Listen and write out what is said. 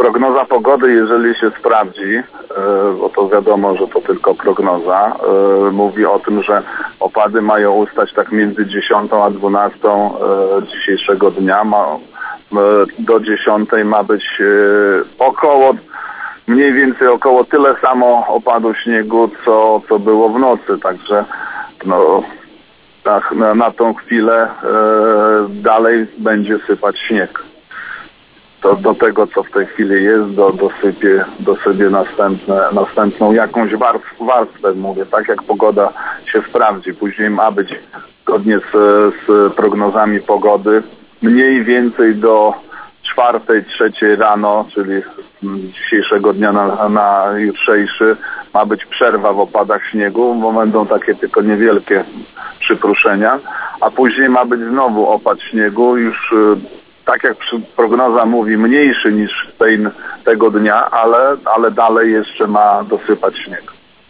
prognoza pogody, jeżeli się sprawdzi, bo to wiadomo, że to tylko prognoza, mówi o tym, że opady mają ustać tak między 10 a 12 dzisiejszego dnia. Do 10 ma być mniej więcej około tyle samo opadu śniegu, co było w nocy. Także tak, na tą chwilę dalej będzie sypać śnieg. To do tego, co w tej chwili jest, dosypię następną jakąś warstwę, mówię, tak jak pogoda się sprawdzi. Później ma być zgodnie z prognozami pogody mniej więcej do 4, 3 rano, czyli dzisiejszego dnia na jutrzejszy, ma być przerwa w opadach śniegu, bo będą takie tylko niewielkie przypruszenia, a później ma być znowu opad śniegu, już tak jak prognoza mówi, mniejszy niż tego dnia, ale dalej jeszcze ma dosypać śnieg.